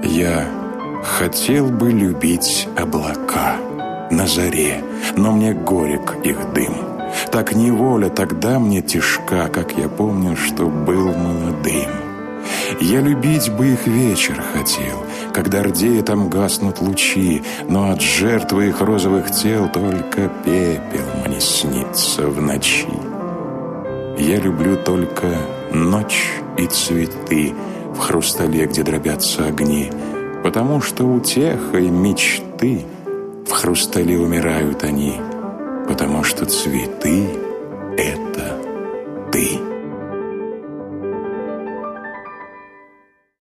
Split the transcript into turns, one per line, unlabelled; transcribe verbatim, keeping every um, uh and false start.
Я хотел бы любить облака на заре, но мне горек их дым. Так неволя тогда мне тяжка, как я помню, что был молодым. Я любить бы их вечер хотел, когда рдея там гаснут лучи, но от жертвы их розовых тел только пепел мне снится в ночи. Я люблю только ночь и цветы в хрустале, где дробятся огни, потому что утехой мечты в хрустале умирают они, потому что цветы — это ты.